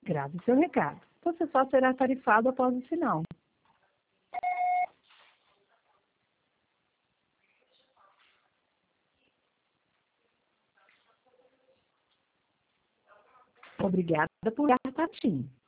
Grave seu recado. Você só será tarifado após o sinal. Obrigada por ligar para TIM.